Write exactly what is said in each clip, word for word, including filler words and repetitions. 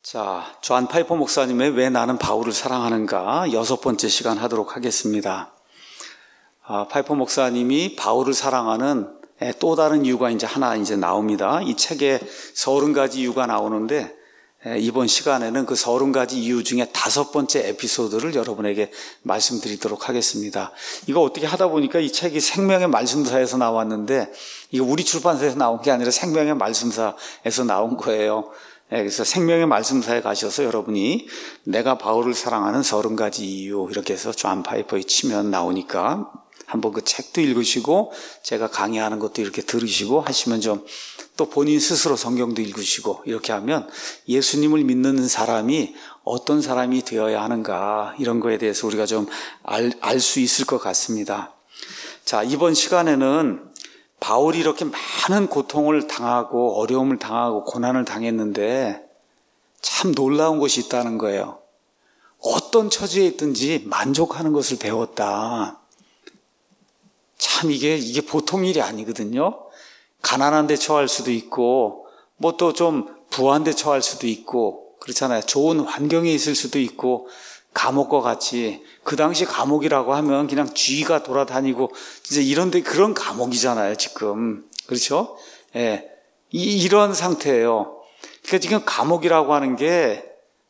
자, 존 파이퍼 목사님의 왜 나는 바울을 사랑하는가 여섯 번째 시간 하도록 하겠습니다. 아, 파이퍼 목사님이 바울을 사랑하는 또 다른 이유가 이제 하나 이제 나옵니다. 이 책에 서른 가지 이유가 나오는데 이번 시간에는 그 서른 가지 이유 중에 다섯 번째 에피소드를 여러분에게 말씀드리도록 하겠습니다. 이거 어떻게 하다 보니까 이 책이 생명의 말씀사에서 나왔는데 이거 우리 출판사에서 나온 게 아니라 생명의 말씀사에서 나온 거예요. 그래서 생명의 말씀사에 가셔서 여러분이 내가 바울을 사랑하는 서른 가지 이유 이렇게 해서 존 파이퍼에 치면 나오니까 한번 그 책도 읽으시고 제가 강의하는 것도 이렇게 들으시고 하시면 좀 또 본인 스스로 성경도 읽으시고 이렇게 하면 예수님을 믿는 사람이 어떤 사람이 되어야 하는가 이런 거에 대해서 우리가 좀 알, 알 수 있을 것 같습니다. 자, 이번 시간에는 바울이 이렇게 많은 고통을 당하고 어려움을 당하고 고난을 당했는데 참 놀라운 것이 있다는 거예요. 어떤 처지에 있든지 만족하는 것을 배웠다. 참 이게 이게 보통 일이 아니거든요. 가난한 데 처할 수도 있고 뭐 또 좀 부한 데 처할 수도 있고 그렇잖아요. 좋은 환경에 있을 수도 있고 감옥과 같이 그 당시 감옥이라고 하면 그냥 쥐가 돌아다니고 이제 이런데 그런 감옥이잖아요 지금. 그렇죠? 예, 이, 이런 상태예요. 그러니까 지금 감옥이라고 하는 게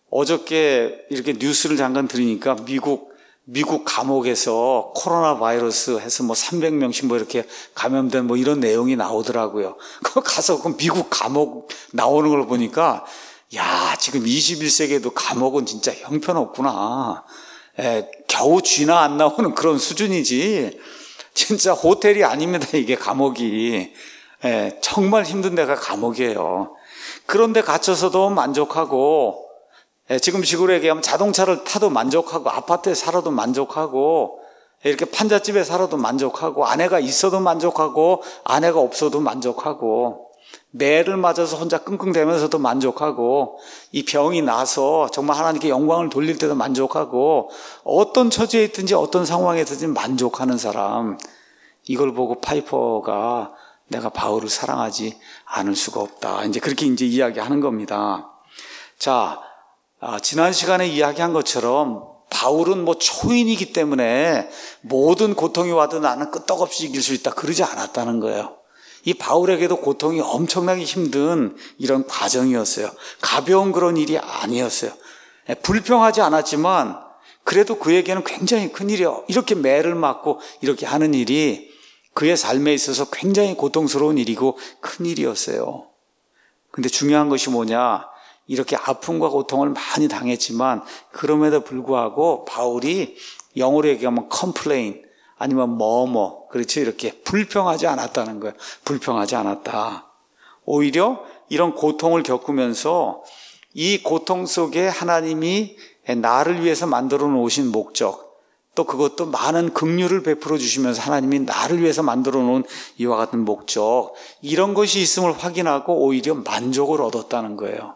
어저께 이렇게 뉴스를 잠깐 들으니까 미국 미국 감옥에서 코로나 바이러스 해서 뭐 삼백 명씩 뭐 이렇게 감염된 뭐 이런 내용이 나오더라고요. 그 가서 그 미국 감옥 나오는 걸 보니까 야, 지금 이십일 세기에도 감옥은 진짜 형편없구나. 에, 겨우 쥐나 안 나오는 그런 수준이지. 진짜 호텔이 아닙니다, 이게 감옥이. 에, 정말 힘든 데가 감옥이에요. 그런데 갇혀서도 만족하고, 에, 지금 식으로 얘기하면 자동차를 타도 만족하고, 아파트에 살아도 만족하고, 이렇게 판잣집에 살아도 만족하고, 아내가 있어도 만족하고, 아내가 없어도 만족하고, 매를 맞아서 혼자 끙끙대면서도 만족하고 이 병이 나서 정말 하나님께 영광을 돌릴 때도 만족하고 어떤 처지에 있든지 어떤 상황에 있든지 만족하는 사람 이걸 보고 파이퍼가 내가 바울을 사랑하지 않을 수가 없다. 이제 그렇게 이제 이야기하는 겁니다. 자, 아, 지난 시간에 이야기한 것처럼 바울은 뭐 초인이기 때문에 모든 고통이 와도 나는 끄떡없이 이길 수 있다. 그러지 않았다는 거예요. 이 바울에게도 고통이 엄청나게 힘든 이런 과정이었어요. 가벼운 그런 일이 아니었어요. 불평하지 않았지만 그래도 그에게는 굉장히 큰 일이에요. 이렇게 매를 맞고 이렇게 하는 일이 그의 삶에 있어서 굉장히 고통스러운 일이고 큰 일이었어요. 근데 중요한 것이 뭐냐? 이렇게 아픔과 고통을 많이 당했지만 그럼에도 불구하고 바울이 영어로 얘기하면 complain 아니면 뭐뭐 그렇죠. 이렇게 불평하지 않았다는 거예요. 불평하지 않았다. 오히려 이런 고통을 겪으면서 이 고통 속에 하나님이 나를 위해서 만들어 놓으신 목적 또 그것도 많은 긍휼을 베풀어 주시면서 하나님이 나를 위해서 만들어 놓은 이와 같은 목적 이런 것이 있음을 확인하고 오히려 만족을 얻었다는 거예요.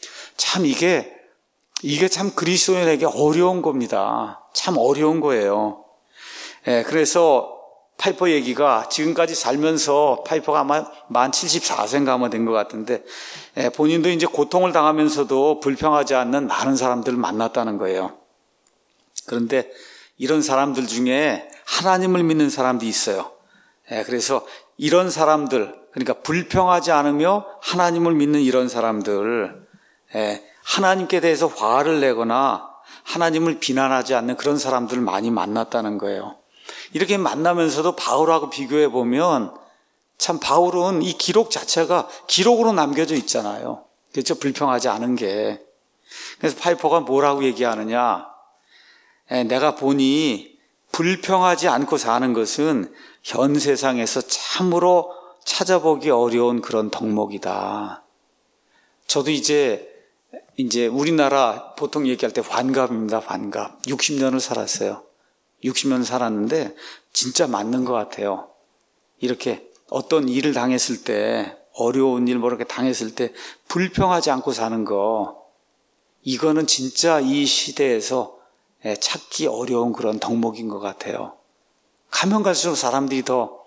참 이게 이게 참 그리스도인에게 어려운 겁니다. 참 어려운 거예요. 예, 그래서 파이퍼 얘기가 지금까지 살면서 파이퍼가 아마 만 칠십사 세인가 아마 된 것 같은데 예, 본인도 이제 고통을 당하면서도 불평하지 않는 많은 사람들을 만났다는 거예요. 그런데 이런 사람들 중에 하나님을 믿는 사람도 있어요. 예, 그래서 이런 사람들 그러니까 불평하지 않으며 하나님을 믿는 이런 사람들 예, 하나님께 대해서 화를 내거나 하나님을 비난하지 않는 그런 사람들을 많이 만났다는 거예요. 이렇게 만나면서도 바울하고 비교해 보면 참 바울은 이 기록 자체가 기록으로 남겨져 있잖아요. 그렇죠? 불평하지 않은 게. 그래서 파이퍼가 뭐라고 얘기하느냐. 에, 내가 보니 불평하지 않고 사는 것은 현 세상에서 참으로 찾아보기 어려운 그런 덕목이다. 저도 이제 이제 우리나라 보통 얘기할 때 환갑입니다. 환갑. 육십 년을 살았어요. 육십 년 살았는데 진짜 맞는 것 같아요. 이렇게 어떤 일을 당했을 때 어려운 일 뭐 이렇게 당했을 때 불평하지 않고 사는 거 이거는 진짜 이 시대에서 찾기 어려운 그런 덕목인 것 같아요. 가면 갈수록 사람들이 더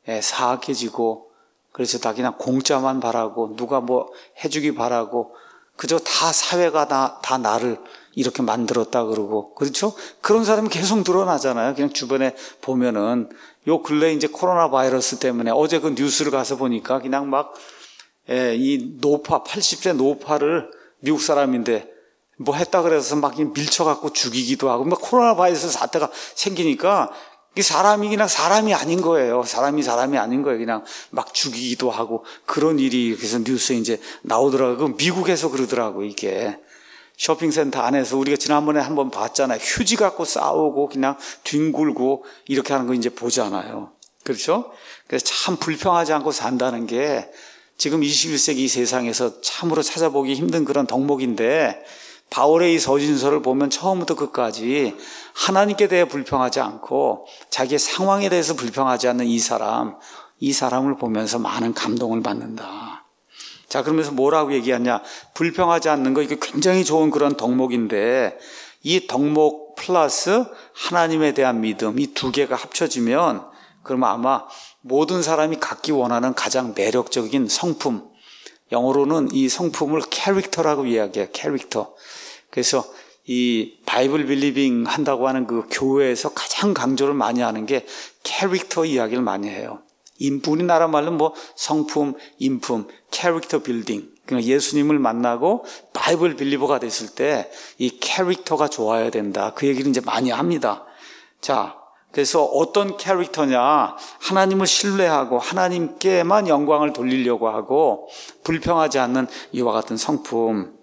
사악해지고 그래서 다 그냥 공짜만 바라고 누가 뭐 해주기 바라고 그저 다 사회가 나, 다 나를 이렇게 만들었다 그러고, 그렇죠? 그런 사람이 계속 늘어나잖아요. 그냥 주변에 보면은. 요 근래 이제 코로나 바이러스 때문에 어제 그 뉴스를 가서 보니까 그냥 막, 예, 이 노파, 팔십 세 노파를 미국 사람인데 뭐 했다 그래서 막 밀쳐갖고 죽이기도 하고, 막 코로나 바이러스 사태가 생기니까 이 사람이 그냥 사람이 아닌 거예요. 사람이 사람이 아닌 거예요. 그냥 막 죽이기도 하고 그런 일이 그래서 뉴스에 이제 나오더라고요. 미국에서 그러더라고요. 이게 쇼핑센터 안에서 우리가 지난번에 한번 봤잖아요. 휴지 갖고 싸우고 그냥 뒹굴고 이렇게 하는 거 이제 보잖아요. 그렇죠? 그래서 참 불평하지 않고 산다는 게 지금 이십일 세기 세상에서 참으로 찾아보기 힘든 그런 덕목인데, 바울의 이 서신서를 보면 처음부터 끝까지 하나님께 대해 불평하지 않고 자기의 상황에 대해서 불평하지 않는 이 사람, 이 사람을 보면서 많은 감동을 받는다. 자, 그러면서 뭐라고 얘기하냐? 불평하지 않는 거, 이게 굉장히 좋은 그런 덕목인데, 이 덕목 플러스 하나님에 대한 믿음, 이 두 개가 합쳐지면 그러면 아마 모든 사람이 갖기 원하는 가장 매력적인 성품, 영어로는 이 성품을 캐릭터라고 이야기해요. 캐릭터. 그래서 이 바이블 빌리빙 한다고 하는 그 교회에서 가장 강조를 많이 하는 게 캐릭터 이야기를 많이 해요. 인품, 우리나라 말로 뭐 성품, 인품, 캐릭터 빌딩. 그러니까 예수님을 만나고 바이블 빌리버가 됐을 때 이 캐릭터가 좋아야 된다. 그 얘기를 이제 많이 합니다. 자, 그래서 어떤 캐릭터냐? 하나님을 신뢰하고 하나님께만 영광을 돌리려고 하고 불평하지 않는 이와 같은 성품.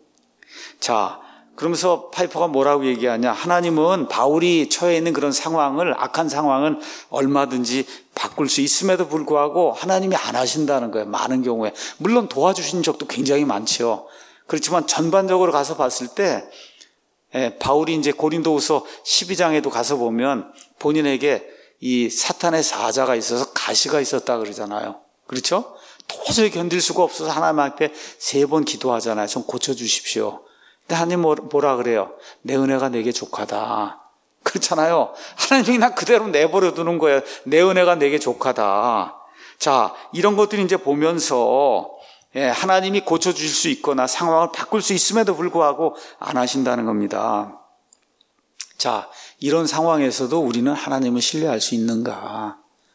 자, 그러면서 파이퍼가 뭐라고 얘기하냐? 하나님은 바울이 처해 있는 그런 상황을, 악한 상황은 얼마든지 바꿀 수 있음에도 불구하고 하나님이 안 하신다는 거예요. 많은 경우에. 물론 도와주신 적도 굉장히 많죠. 그렇지만 전반적으로 가서 봤을 때 예, 바울이 이제 고린도후서 십이 장에도 가서 보면 본인에게 이 사탄의 사자가 있어서 가시가 있었다 그러잖아요. 그렇죠? 도저히 견딜 수가 없어서 하나님한테 세 번 기도하잖아요. 좀 고쳐주십시오. 근데 하나님 뭐라 그래요? 내 은혜가 내게 족하다. 그렇잖아요. 하나님이 나 그대로 내버려 두는 거예요. 내 은혜가 내게 족하다. 자, 이런 것들이 이제 보면서 예, 하나님이 고쳐주실 수 있거나 상황을 바꿀 수 있음에도 불구하고 안 하신다는 겁니다. 자, 이런 상황에서도 우리는 하나님을 신뢰할 수 있는가?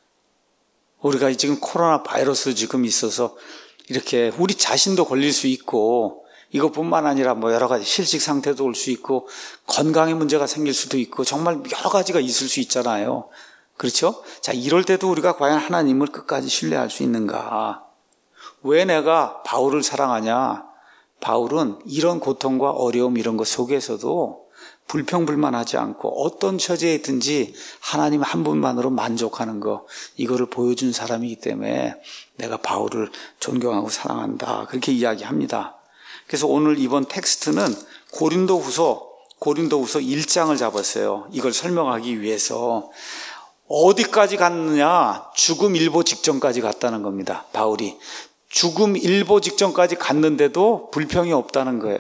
우리가 지금 코로나 바이러스 지금 있어서 이렇게 우리 자신도 걸릴 수 있고, 이것뿐만 아니라 뭐 여러 가지 실직 상태도 올 수 있고, 건강에 문제가 생길 수도 있고, 정말 여러 가지가 있을 수 있잖아요. 그렇죠? 자, 이럴 때도 우리가 과연 하나님을 끝까지 신뢰할 수 있는가? 왜 내가 바울을 사랑하냐? 바울은 이런 고통과 어려움 이런 것 속에서도 불평불만하지 않고 어떤 처지에 있든지 하나님 한 분만으로 만족하는 거, 이거를 보여준 사람이기 때문에 내가 바울을 존경하고 사랑한다. 그렇게 이야기합니다. 그래서 오늘 이번 텍스트는 고린도후서 고린도후서 일 장을 잡았어요. 이걸 설명하기 위해서. 어디까지 갔느냐? 죽음 일보 직전까지 갔다는 겁니다. 바울이. 죽음 일보 직전까지 갔는데도 불평이 없다는 거예요.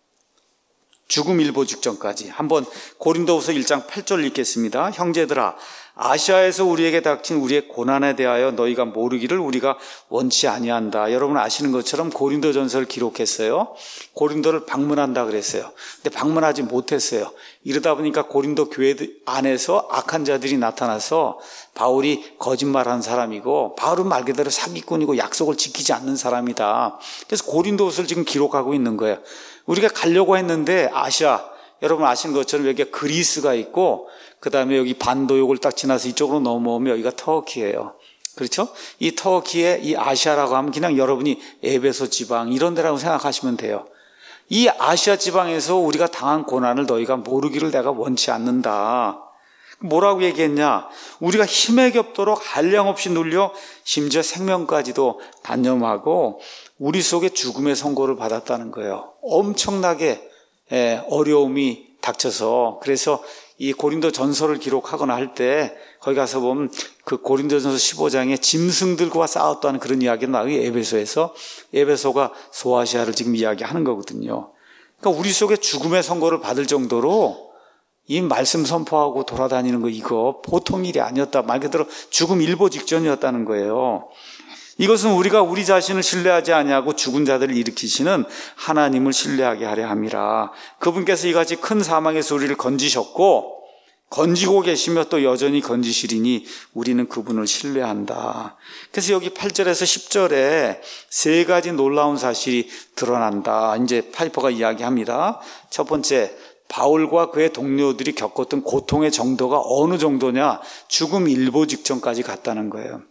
죽음 일보 직전까지. 한번 고린도후서 일 장 팔 절 읽겠습니다. 형제들아, 아시아에서 우리에게 닥친 우리의 고난에 대하여 너희가 모르기를 우리가 원치 아니한다. 여러분 아시는 것처럼 고린도전서를 기록했어요. 고린도를 방문한다 그랬어요. 근데 방문하지 못했어요. 이러다 보니까 고린도 교회 안에서 악한 자들이 나타나서 바울이 거짓말한 사람이고, 바울은 말 그대로 사기꾼이고 약속을 지키지 않는 사람이다. 그래서 고린도서를 지금 기록하고 있는 거예요. 우리가 가려고 했는데 아시아, 여러분 아시는 것처럼 여기가 그리스가 있고, 그 다음에 여기 반도역을 딱 지나서 이쪽으로 넘어오면 여기가 터키예요. 그렇죠? 이 터키의 이 아시아라고 하면 그냥 여러분이 에베소 지방 이런 데라고 생각하시면 돼요. 이 아시아 지방에서 우리가 당한 고난을 너희가 모르기를 내가 원치 않는다. 뭐라고 얘기했냐? 우리가 힘에 겹도록 한량없이 눌려 심지어 생명까지도 단념하고 우리 속에 죽음의 선고를 받았다는 거예요. 엄청나게 어려움이 닥쳐서. 그래서 이 고린도 전서를 기록하거나 할 때 거기 가서 보면 그 고린도전서 십오 장에 짐승들과 싸웠다는 그런 이야기가 나와요. 에베소에서. 에베소가 소아시아를 지금 이야기하는 거거든요. 그러니까 우리 속에 죽음의 선고를 받을 정도로 이 말씀 선포하고 돌아다니는 거, 이거 보통 일이 아니었다. 말 그대로 죽음 일보 직전이었다는 거예요. 이것은 우리가 우리 자신을 신뢰하지 아니하고 죽은 자들을 일으키시는 하나님을 신뢰하게 하려 함이라. 그분께서 이같이 큰 사망에서 우리를 건지셨고 건지고 계시며 또 여전히 건지시리니 우리는 그분을 신뢰한다. 그래서 여기 팔 절에서 십 절에 세 가지 놀라운 사실이 드러난다. 이제 파이퍼가 이야기합니다. 첫 번째, 바울과 그의 동료들이 겪었던 고통의 정도가 어느 정도냐? 죽음 일보 직전까지 갔다는 거예요.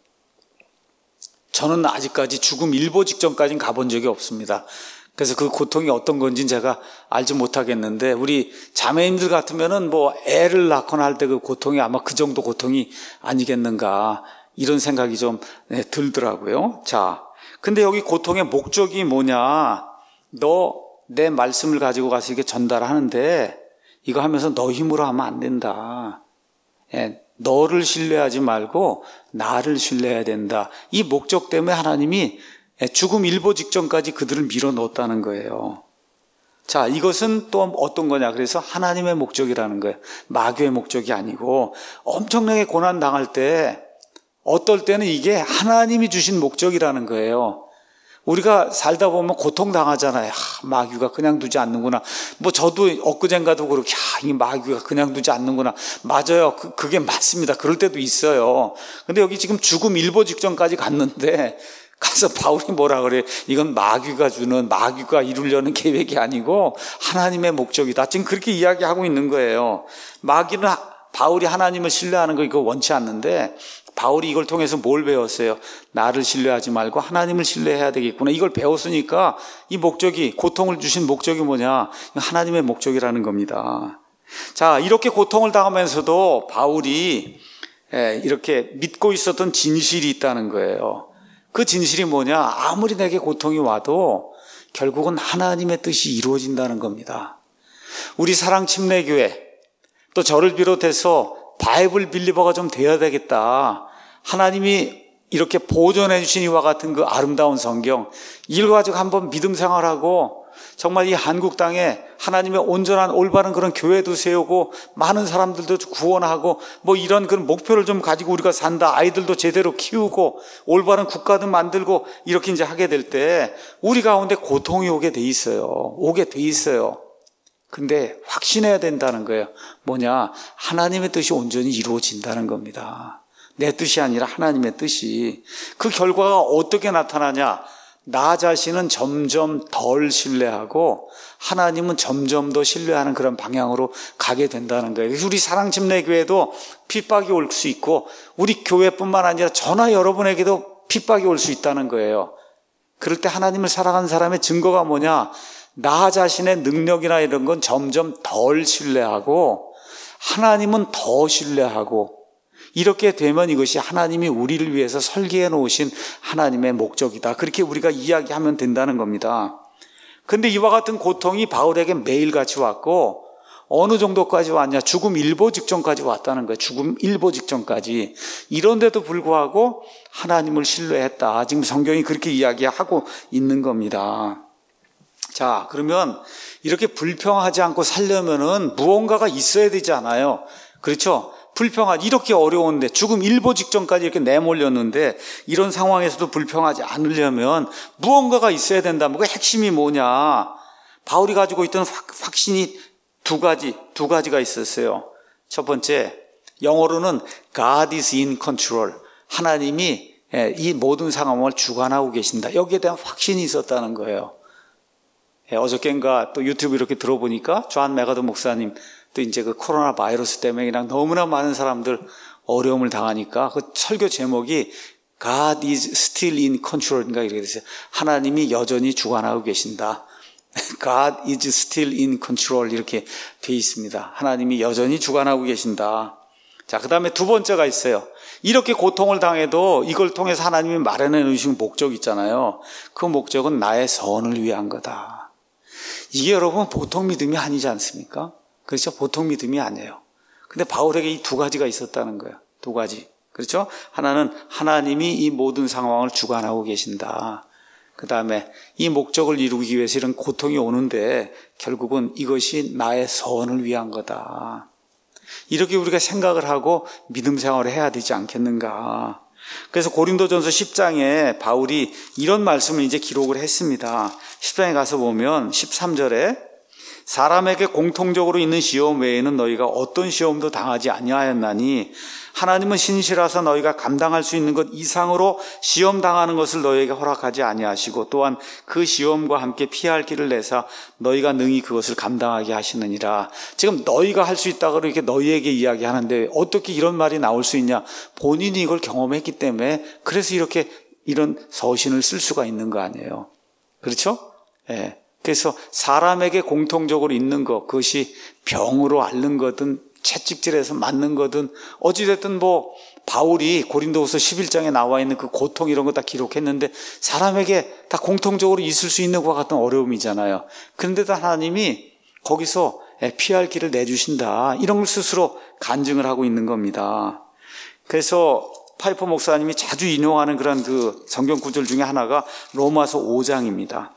저는 아직까지 죽음 일보 직전까지는 가본 적이 없습니다. 그래서 그 고통이 어떤 건지는 제가 알지 못하겠는데, 우리 자매님들 같으면은 뭐 애를 낳거나 할 때 그 고통이 아마 그 정도 고통이 아니겠는가, 이런 생각이 좀 들더라고요. 자, 근데 여기 고통의 목적이 뭐냐? 너 내 말씀을 가지고 가서 이게 전달하는데 이거 하면서 너 힘으로 하면 안 된다. 예, 너를 신뢰하지 말고 나를 신뢰해야 된다. 이 목적 때문에 하나님이 죽음 일보 직전까지 그들을 밀어 넣었다는 거예요. 자, 이것은 또 어떤 거냐? 그래서 하나님의 목적이라는 거예요. 마귀의 목적이 아니고, 엄청나게 고난 당할 때 어떨 때는 이게 하나님이 주신 목적이라는 거예요. 우리가 살다 보면 고통 당하잖아요. 아, 마귀가 그냥 두지 않는구나. 뭐 저도 엊그젠가도 그렇게, 아, 이 마귀가 그냥 두지 않는구나. 맞아요. 그, 그게 맞습니다. 그럴 때도 있어요. 근데 여기 지금 죽음 일보 직전까지 갔는데 가서 바울이 뭐라 그래요? 이건 마귀가 주는, 마귀가 이루려는 계획이 아니고 하나님의 목적이다. 지금 그렇게 이야기하고 있는 거예요. 마귀는 바울이 하나님을 신뢰하는 거 이거 원치 않는데, 바울이 이걸 통해서 뭘 배웠어요? 나를 신뢰하지 말고 하나님을 신뢰해야 되겠구나. 이걸 배웠으니까 이 목적이, 고통을 주신 목적이 뭐냐? 하나님의 목적이라는 겁니다. 자, 이렇게 고통을 당하면서도 바울이 이렇게 믿고 있었던 진실이 있다는 거예요. 그 진실이 뭐냐? 아무리 내게 고통이 와도 결국은 하나님의 뜻이 이루어진다는 겁니다. 우리 사랑침례교회, 또 저를 비롯해서 바이블 빌리버가 좀 돼야 되겠다. 하나님이 이렇게 보존해 주신 이와 같은 그 아름다운 성경, 이걸 가지고 한번 믿음 생활하고 정말 이 한국 땅에 하나님의 온전한 올바른 그런 교회도 세우고 많은 사람들도 구원하고 뭐 이런 그런 목표를 좀 가지고 우리가 산다. 아이들도 제대로 키우고 올바른 국가도 만들고 이렇게 이제 하게 될 때 우리 가운데 고통이 오게 돼 있어요. 오게 돼 있어요. 근데 확신해야 된다는 거예요. 뭐냐? 하나님의 뜻이 온전히 이루어진다는 겁니다. 내 뜻이 아니라 하나님의 뜻이. 그 결과가 어떻게 나타나냐? 나 자신은 점점 덜 신뢰하고 하나님은 점점 더 신뢰하는 그런 방향으로 가게 된다는 거예요. 우리 사랑침례교회도 핍박이 올 수 있고 우리 교회뿐만 아니라 저나 여러분에게도 핍박이 올 수 있다는 거예요. 그럴 때 하나님을 사랑하는 사람의 증거가 뭐냐? 나 자신의 능력이나 이런 건 점점 덜 신뢰하고 하나님은 더 신뢰하고, 이렇게 되면 이것이 하나님이 우리를 위해서 설계해 놓으신 하나님의 목적이다. 그렇게 우리가 이야기하면 된다는 겁니다. 근데 이와 같은 고통이 바울에게 매일같이 왔고 어느 정도까지 왔냐? 죽음 일보 직전까지 왔다는 거예요. 죽음 일보 직전까지. 이런데도 불구하고 하나님을 신뢰했다. 지금 성경이 그렇게 이야기하고 있는 겁니다. 자, 그러면 이렇게 불평하지 않고 살려면은 무언가가 있어야 되잖아요. 그렇죠? 불평하지, 이렇게 어려운데 죽음 일보 직전까지 이렇게 내몰렸는데 이런 상황에서도 불평하지 않으려면 무언가가 있어야 된다. 그 핵심이 뭐냐? 바울이 가지고 있던 확, 확신이 두 가지, 두 가지가 있었어요. 첫 번째, 영어로는 God is in control. 하나님이 이 모든 상황을 주관하고 계신다. 여기에 대한 확신이 있었다는 거예요. 어저께인가 또 유튜브 이렇게 들어보니까 존 메가더 목사님 또 이제 그 코로나 바이러스 때문에 그냥 너무나 많은 사람들 어려움을 당하니까 그 설교 제목이 God is still in control인가 이렇게 됐어요. 하나님이 여전히 주관하고 계신다. God is still in control 이렇게 돼 있습니다. 하나님이 여전히 주관하고 계신다. 자, 그 다음에 두 번째가 있어요. 이렇게 고통을 당해도 이걸 통해서 하나님이 마련해 놓으신 목적 있잖아요. 그 목적은 나의 선을 위한 거다. 이게 여러분 보통 믿음이 아니지 않습니까? 그렇죠? 보통 믿음이 아니에요. 근데 바울에게 이 두 가지가 있었다는 거예요. 두 가지. 그렇죠? 하나는 하나님이 이 모든 상황을 주관하고 계신다. 그 다음에 이 목적을 이루기 위해서 이런 고통이 오는데 결국은 이것이 나의 선을 위한 거다. 이렇게 우리가 생각을 하고 믿음 생활을 해야 되지 않겠는가. 그래서 고린도전서 십 장에 바울이 이런 말씀을 이제 기록을 했습니다. 십 장에 가서 보면 십삼 절에 사람에게 공통적으로 있는 시험 외에는 너희가 어떤 시험도 당하지 아니하였나니 하나님은 신실하사 너희가 감당할 수 있는 것 이상으로 시험 당하는 것을 너희에게 허락하지 아니하시고 또한 그 시험과 함께 피할 길을 내사 너희가 능히 그것을 감당하게 하시느니라. 지금 너희가 할 수 있다고 이렇게 너희에게 이야기하는데 어떻게 이런 말이 나올 수 있냐? 본인이 이걸 경험했기 때문에 그래서 이렇게 이런 서신을 쓸 수가 있는 거 아니에요. 그렇죠? 예. 그래서 사람에게 공통적으로 있는 것, 그것이 병으로 앓는 거든 채찍질해서 맞는 거든 어찌됐든 뭐 바울이 고린도후서 십일 장에 나와 있는 그 고통 이런 거 다 기록했는데 사람에게 다 공통적으로 있을 수 있는 것과 같은 어려움이잖아요. 그런데도 하나님이 거기서 피할 길을 내주신다, 이런 걸 스스로 간증을 하고 있는 겁니다. 그래서 파이퍼 목사님이 자주 인용하는 그런 그 성경 구절 중에 하나가 로마서 오 장입니다.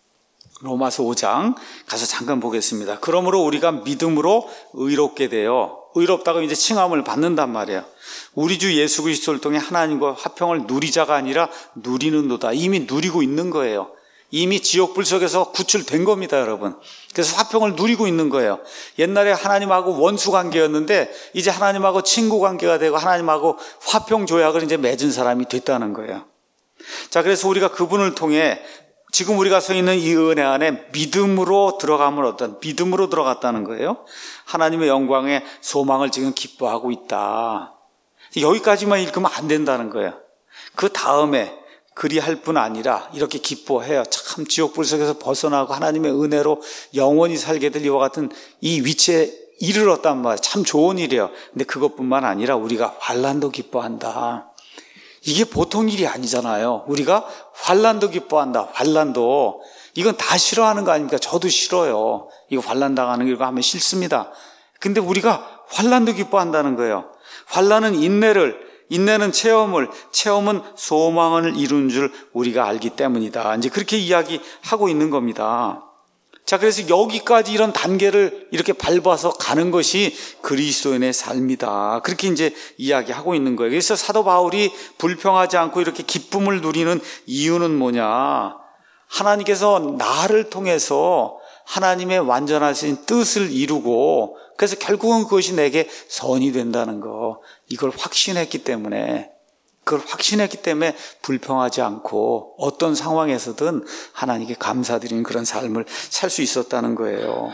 로마서 오 장 가서 잠깐 보겠습니다. 그러므로 우리가 믿음으로 의롭게 되어, 의롭다고 이제 칭함을 받는단 말이에요. 우리 주 예수 그리스도를 통해 하나님과 화평을 누리자가 아니라 누리는도다. 이미 누리고 있는 거예요. 이미 지옥불 속에서 구출된 겁니다, 여러분. 그래서 화평을 누리고 있는 거예요. 옛날에 하나님하고 원수 관계였는데 이제 하나님하고 친구 관계가 되고 하나님하고 화평 조약을 이제 맺은 사람이 됐다는 거예요. 자, 그래서 우리가 그분을 통해 지금 우리가 서 있는 이 은혜 안에 믿음으로 들어가면 어떤, 믿음으로 들어갔다는 거예요. 하나님의 영광의 소망을 지금 기뻐하고 있다. 여기까지만 읽으면 안 된다는 거예요. 그 다음에 그리할 뿐 아니라 이렇게 기뻐해요. 참 지옥불 속에서 벗어나고 하나님의 은혜로 영원히 살게 될 이와 같은 이 위치에 이르렀단 말이에요. 참 좋은 일이에요. 근데 그것뿐만 아니라 우리가 환난도 기뻐한다. 이게 보통 일이 아니잖아요. 우리가 환난도 기뻐한다. 환난도. 이건 다 싫어하는 거 아닙니까? 저도 싫어요. 이거 환난 당하는 거 하면 싫습니다. 근데 우리가 환난도 기뻐한다는 거예요. 환난은 인내를, 인내는 체험을, 체험은 소망을 이룬 줄 우리가 알기 때문이다. 이제 그렇게 이야기하고 있는 겁니다. 자, 그래서 여기까지 이런 단계를 이렇게 밟아서 가는 것이 그리스도인의 삶이다. 그렇게 이제 이야기하고 있는 거예요. 그래서 사도 바울이 불평하지 않고 이렇게 기쁨을 누리는 이유는 뭐냐? 하나님께서 나를 통해서 하나님의 완전하신 뜻을 이루고 그래서 결국은 그것이 내게 선이 된다는 거, 이걸 확신했기 때문에 그걸 확신했기 때문에 불평하지 않고 어떤 상황에서든 하나님께 감사드리는 그런 삶을 살 수 있었다는 거예요.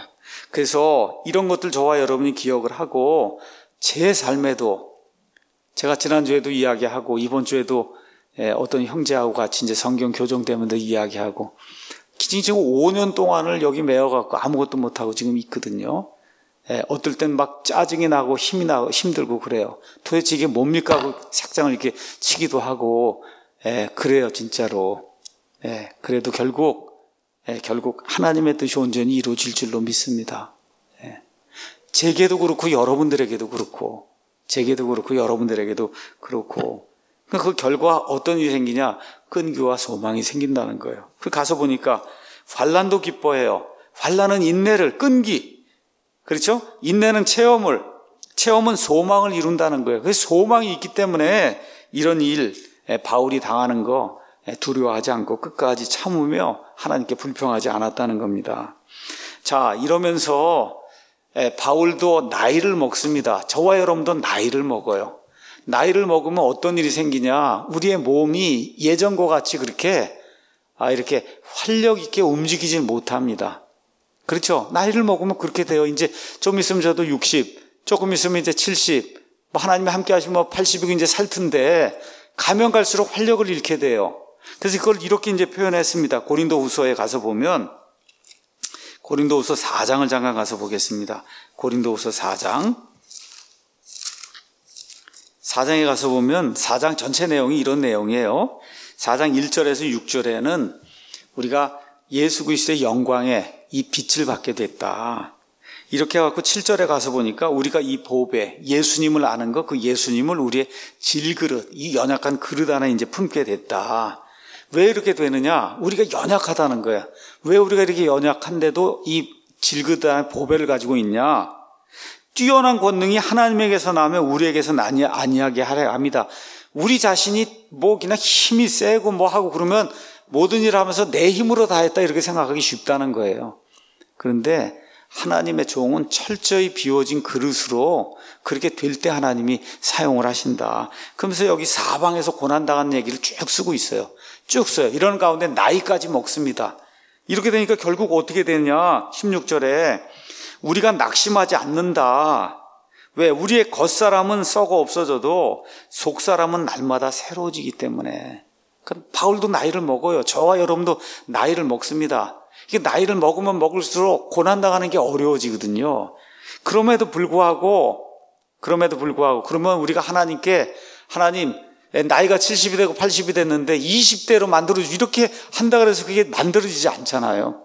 그래서 이런 것들 저와 여러분이 기억을 하고 제 삶에도 제가 지난주에도 이야기하고 이번 주에도 어떤 형제하고 같이 이제 성경 교정 때문에 이야기하고 지금 오 년 동안을 여기 매여갖고 아무것도 못하고 지금 있거든요. 예, 어떨 땐 막 짜증이 나고 힘이 나고 힘들고 그래요. 도대체 이게 뭡니까 하고 책장을 이렇게 치기도 하고, 예, 그래요, 진짜로. 예, 그래도 결국, 예, 결국 하나님의 뜻이 온전히 이루어질 줄로 믿습니다. 예. 제게도 그렇고 여러분들에게도 그렇고, 제게도 그렇고 여러분들에게도 그렇고. 그 결과 어떤 일이 생기냐? 끈기와 소망이 생긴다는 거예요. 그 가서 보니까 환난도 기뻐해요. 환난은 인내를, 끈기. 그렇죠? 인내는 체험을, 체험은 소망을 이룬다는 거예요. 그래서 소망이 있기 때문에 이런 일, 바울이 당하는 거 두려워하지 않고 끝까지 참으며 하나님께 불평하지 않았다는 겁니다. 자, 이러면서 바울도 나이를 먹습니다. 저와 여러분도 나이를 먹어요. 나이를 먹으면 어떤 일이 생기냐? 우리의 몸이 예전과 같이 그렇게 아, 이렇게 활력 있게 움직이질 못합니다. 그렇죠? 나이를 먹으면 그렇게 돼요. 이제 좀 있으면 저도 육십, 조금 있으면 이제 칠십, 뭐 하나님이 함께 하시면 팔십이고 이제 살 텐데 가면 갈수록 활력을 잃게 돼요. 그래서 그걸 이렇게 이제 표현했습니다. 고린도후서에 가서 보면 고린도후서 사 장을 잠깐 가서 보겠습니다. 고린도후서 사 장. 사 장에 가서 보면 사 장 전체 내용이 이런 내용이에요. 사 장 일 절에서 육 절에는 우리가 예수 그리스도의 영광에 이 빛을 받게 됐다. 이렇게 해갖고 칠 절에 가서 보니까 우리가 이 보배, 예수님을 아는 것, 그 예수님을 우리의 질그릇, 이 연약한 그릇 안에 이제 품게 됐다. 왜 이렇게 되느냐? 우리가 연약하다는 거야. 왜 우리가 이렇게 연약한데도 이 질그릇 안에 보배를 가지고 있냐? 뛰어난 권능이 하나님에게서 나면 우리에게서 아니하게 하려 합니다. 우리 자신이 뭐 그냥 힘이 세고 뭐 하고 그러면 모든 일을 하면서 내 힘으로 다 했다 이렇게 생각하기 쉽다는 거예요. 그런데 하나님의 종은 철저히 비워진 그릇으로 그렇게 될 때 하나님이 사용을 하신다. 그러면서 여기 사방에서 고난당한 얘기를 쭉 쓰고 있어요. 쭉 써요. 이런 가운데 나이까지 먹습니다. 이렇게 되니까 결국 어떻게 되냐? 십육 절에 우리가 낙심하지 않는다. 왜? 우리의 겉사람은 썩어 없어져도 속사람은 날마다 새로워지기 때문에. 그러니까 바울도 나이를 먹어요. 저와 여러분도 나이를 먹습니다. 이게 나이를 먹으면 먹을수록 고난당하는 게 어려워지거든요. 그럼에도 불구하고, 그럼에도 불구하고, 그러면 우리가 하나님께, 하나님, 나이가 칠십이 되고 팔십이 됐는데 이십 대로 만들어주고 이렇게 한다 그래서 그게 만들어지지 않잖아요.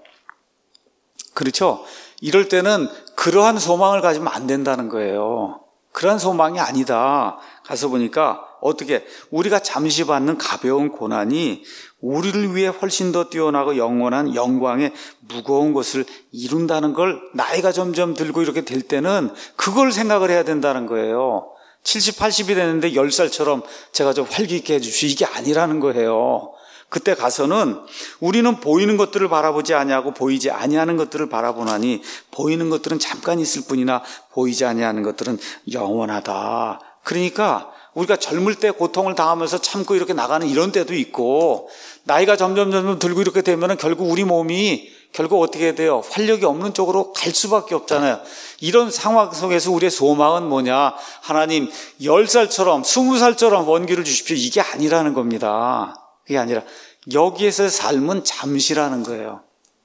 그렇죠? 이럴 때는 그러한 소망을 가지면 안 된다는 거예요. 그러한 소망이 아니다. 가서 보니까 어떻게 우리가 잠시 받는 가벼운 고난이 우리를 위해 훨씬 더 뛰어나고 영원한 영광의 무거운 것을 이룬다는 걸 나이가 점점 들고 이렇게 될 때는 그걸 생각을 해야 된다는 거예요. 칠십, 팔십이 됐는데 열 살처럼 제가 좀 활기 있게 해주시 이게 아니라는 거예요. 그때 가서는 우리는 보이는 것들을 바라보지 아니하고 보이지 아니하는 것들을 바라보나니 보이는 것들은 잠깐 있을 뿐이나 보이지 아니하는 것들은 영원하다. 그러니까 우리가 젊을 때 고통을 당하면서 참고 이렇게 나가는 이런 때도 있고 나이가 점점 점점 들고 이렇게 되면 결국 우리 몸이 결국 어떻게 돼요? 활력이 없는 쪽으로 갈 수밖에 없잖아요. 이런 상황 속에서 우리의 소망은 뭐냐? 하나님 열 살처럼 스무 살처럼 원기를 주십시오. 이게 아니라는 겁니다. 그게 아니라 여기에서의 삶은 잠시라는 거예요.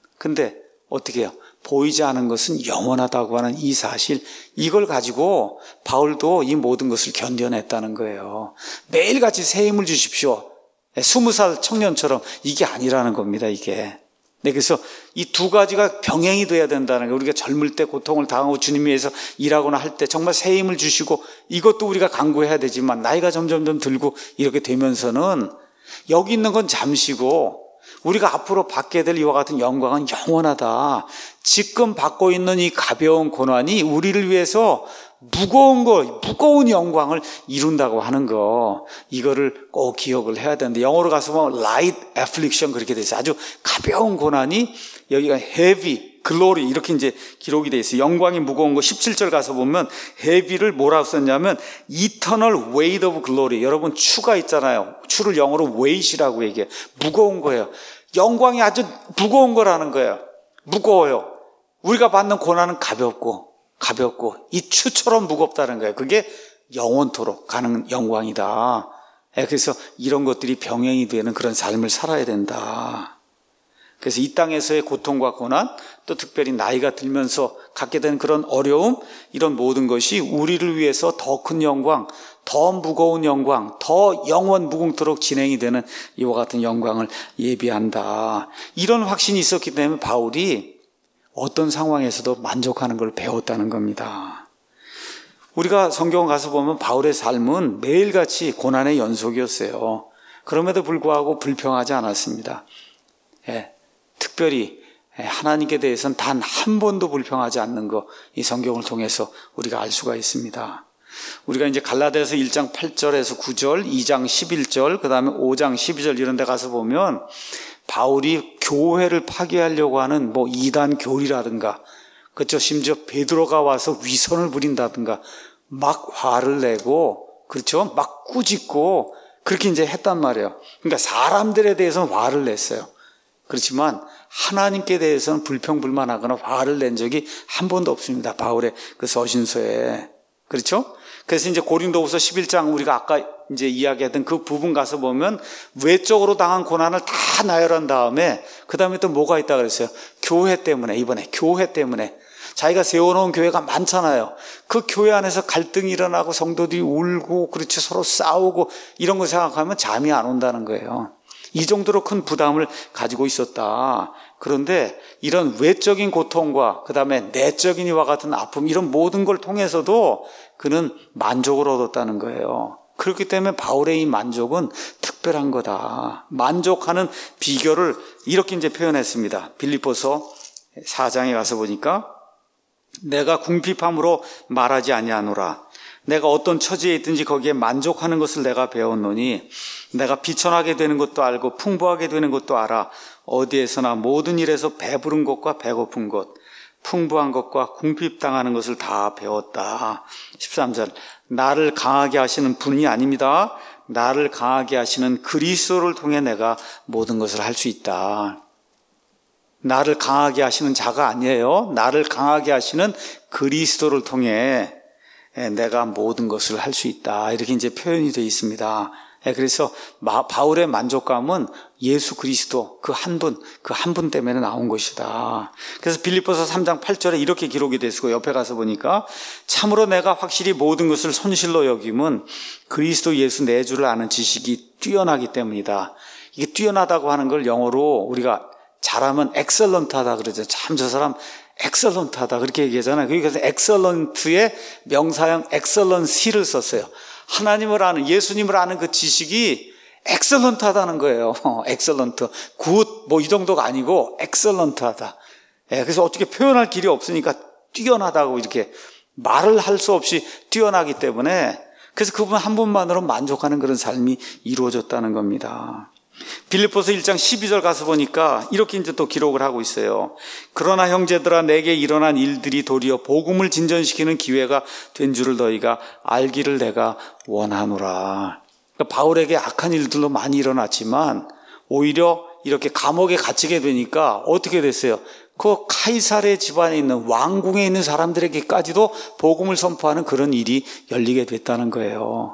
근데 어떻게 해요? 보이지 않은 것은 영원하다고 하는 이 사실, 이걸 가지고 바울도 이 모든 것을 견뎌냈다는 거예요. 매일같이 새 힘을 주십시오. 스무 살 청년처럼 이게 아니라는 겁니다. 이게. 네, 그래서 이 두 가지가 병행이 돼야 된다는 거예요. 우리가 젊을 때 고통을 당하고 주님 위해서 일하거나 할 때 정말 새 힘을 주시고 이것도 우리가 강구해야 되지만 나이가 점점점 들고 이렇게 되면서는 여기 있는 건 잠시고 우리가 앞으로 받게 될 이와 같은 영광은 영원하다. 지금 받고 있는 이 가벼운 고난이 우리를 위해서 무거운 거, 무거운 영광을 이룬다고 하는 거, 이거를 꼭 기억을 해야 되는데 영어로 가서 보면 light affliction 그렇게 돼 있어요. 아주 가벼운 고난이 여기가 heavy, glory 이렇게 이제 기록이 돼 있어요. 영광이 무거운 거 십칠 절 가서 보면 heavy를 뭐라고 썼냐면 eternal weight of glory. 여러분 추가 있잖아요. 추를 영어로 weight이라고 얘기해요. 무거운 거예요. 영광이 아주 무거운 거라는 거예요. 무거워요. 우리가 받는 고난은 가볍고 가볍고 이 추처럼 무겁다는 거예요. 그게 영원토록 가는 영광이다. 그래서 이런 것들이 병행이 되는 그런 삶을 살아야 된다. 그래서 이 땅에서의 고통과 고난, 또 특별히 나이가 들면서 갖게 되는 그런 어려움, 이런 모든 것이 우리를 위해서 더 큰 영광, 더 무거운 영광, 더 영원 무궁토록 진행이 되는 이와 같은 영광을 예비한다. 이런 확신이 있었기 때문에 바울이 어떤 상황에서도 만족하는 걸 배웠다는 겁니다. 우리가 성경 가서 보면 바울의 삶은 매일같이 고난의 연속이었어요. 그럼에도 불구하고 불평하지 않았습니다. 예, 특별히 하나님께 대해서는 단 한 번도 불평하지 않는 거, 이 성경을 통해서 우리가 알 수가 있습니다. 우리가 이제 갈라디아서 일 장 팔 절에서 구 절, 이 장 십일 절, 그 다음에 오 장 십이 절 이런 데 가서 보면 바울이 교회를 파괴하려고 하는 뭐 이단 교리라든가, 그렇죠. 심지어 베드로가 와서 위선을 부린다든가, 막 화를 내고, 그렇죠. 막 꾸짖고, 그렇게 이제 했단 말이에요. 그러니까 사람들에 대해서는 화를 냈어요. 그렇지만 하나님께 대해서는 불평불만하거나 화를 낸 적이 한 번도 없습니다. 바울의 그 서신서에. 그렇죠? 그래서 이제 고린도후서 십일 장 우리가 아까 이제 이야기했던 그 부분 가서 보면 외적으로 당한 고난을 다 나열한 다음에 그 다음에 또 뭐가 있다 그랬어요? 교회 때문에, 이번에 교회 때문에. 자기가 세워놓은 교회가 많잖아요. 그 교회 안에서 갈등이 일어나고 성도들이 울고, 그렇죠, 서로 싸우고 이런 거 생각하면 잠이 안 온다는 거예요. 이 정도로 큰 부담을 가지고 있었다. 그런데 이런 외적인 고통과 그 다음에 내적인 이와 같은 아픔, 이런 모든 걸 통해서도 그는 만족을 얻었다는 거예요. 그렇기 때문에 바울의 이 만족은 특별한 거다. 만족하는 비결을 이렇게 이제 표현했습니다. 빌립보서 사 장에 가서 보니까 내가 궁핍함으로 말하지 아니하노라. 내가 어떤 처지에 있든지 거기에 만족하는 것을 내가 배웠노니 내가 비천하게 되는 것도 알고 풍부하게 되는 것도 알아. 어디에서나 모든 일에서 배부른 것과 배고픈 것, 풍부한 것과 궁핍당하는 것을 다 배웠다. 십삼 절 나를 강하게 하시는 분이 아닙니다. 나를 강하게 하시는 그리스도를 통해 내가 모든 것을 할 수 있다. 나를 강하게 하시는 자가 아니에요. 나를 강하게 하시는 그리스도를 통해 내가 모든 것을 할 수 있다. 이렇게 이제 표현이 되어 있습니다. 그래서 바울의 만족감은 예수 그리스도 그 한 분, 그 한 분 때문에 나온 것이다. 그래서 빌립보서 삼 장 팔 절에 이렇게 기록이 됐고 옆에 가서 보니까 참으로 내가 확실히 모든 것을 손실로 여김은 그리스도 예수 내 주를 아는 지식이 뛰어나기 때문이다. 이게 뛰어나다고 하는 걸 영어로 우리가 잘하면 excellent하다 그러죠. 참 저 사람 excellent하다 그렇게 얘기하잖아요. 그래서 excellent의 명사형 excellency를 썼어요. 하나님을 아는, 예수님을 아는 그 지식이 excellent하다는 거예요. excellent, good 뭐 이 정도가 아니고 excellent하다. 예, 그래서 어떻게 표현할 길이 없으니까 뛰어나다고 이렇게 말을 할 수 없이 뛰어나기 때문에 그래서 그분 한 분만으로 만족하는 그런 삶이 이루어졌다는 겁니다. 빌립보서 일 장 십이 절 가서 보니까 이렇게 이제 또 기록을 하고 있어요. 그러나 형제들아 내게 일어난 일들이 도리어 복음을 진전시키는 기회가 된 줄을 너희가 알기를 내가 원하노라. 그러니까 바울에게 악한 일들도 많이 일어났지만 오히려 이렇게 감옥에 갇히게 되니까 어떻게 됐어요? 그 카이사르의 집안에 있는 왕궁에 있는 사람들에게까지도 복음을 선포하는 그런 일이 열리게 됐다는 거예요.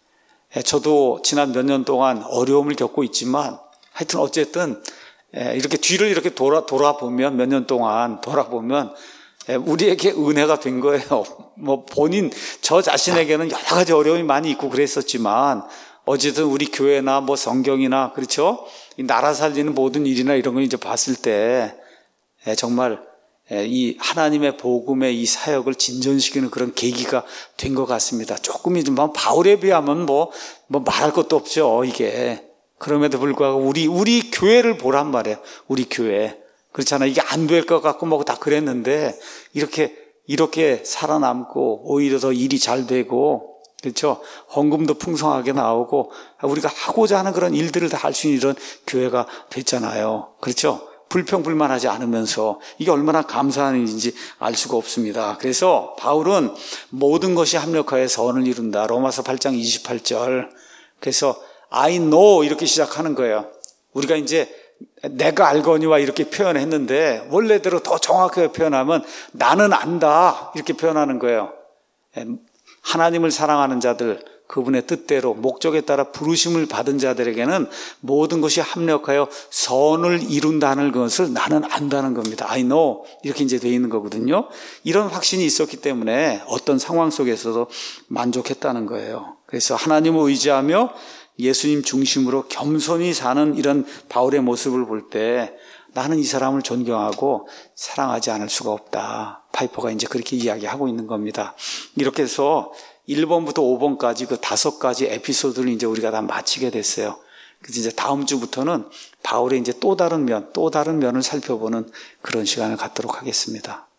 저도 지난 몇 년 동안 어려움을 겪고 있지만 하여튼 어쨌든 이렇게 뒤를 이렇게 돌아, 돌아보면 몇 년 동안 돌아보면 우리에게 은혜가 된 거예요. 뭐 본인 저 자신에게는 여러 가지 어려움이 많이 있고 그랬었지만 어쨌든 우리 교회나 뭐 성경이나 그렇죠? 이 나라 살리는 모든 일이나 이런 걸 이제 봤을 때 정말 이 하나님의 복음의 이 사역을 진전시키는 그런 계기가 된 것 같습니다. 조금이지만 바울에 비하면 뭐, 뭐 말할 것도 없죠, 이게. 그럼에도 불구하고 우리, 우리 교회를 보란 말이에요. 우리 교회. 그렇잖아요. 이게 안 될 것 같고 뭐 다 그랬는데 이렇게, 이렇게 살아남고 오히려 더 일이 잘 되고 그렇죠. 헌금도 풍성하게 나오고 우리가 하고자 하는 그런 일들을 다 할 수 있는 이런 교회가 됐잖아요. 그렇죠. 불평불만하지 않으면서 이게 얼마나 감사한 일인지 알 수가 없습니다. 그래서 바울은 모든 것이 합력하여 선을 이룬다. 로마서 팔 장 이십팔 절. 그래서 I know 이렇게 시작하는 거예요. 우리가 이제 내가 알거니와 이렇게 표현했는데 원래대로 더 정확하게 표현하면 나는 안다 이렇게 표현하는 거예요. 하나님을 사랑하는 자들, 그분의 뜻대로 목적에 따라 부르심을 받은 자들에게는 모든 것이 합력하여 선을 이룬다는 것을 나는 안다는 겁니다. I know 이렇게 이제 되어 있는 거거든요. 이런 확신이 있었기 때문에 어떤 상황 속에서도 만족했다는 거예요. 그래서 하나님을 의지하며 예수님 중심으로 겸손히 사는 이런 바울의 모습을 볼 때 나는 이 사람을 존경하고 사랑하지 않을 수가 없다. 파이퍼가 이제 그렇게 이야기하고 있는 겁니다. 이렇게 해서 일 번부터 오 번까지 그 다섯 가지 에피소드를 이제 우리가 다 마치게 됐어요. 그래서 이제 다음 주부터는 바울의 이제 또 다른 면, 또 다른 면을 살펴보는 그런 시간을 갖도록 하겠습니다.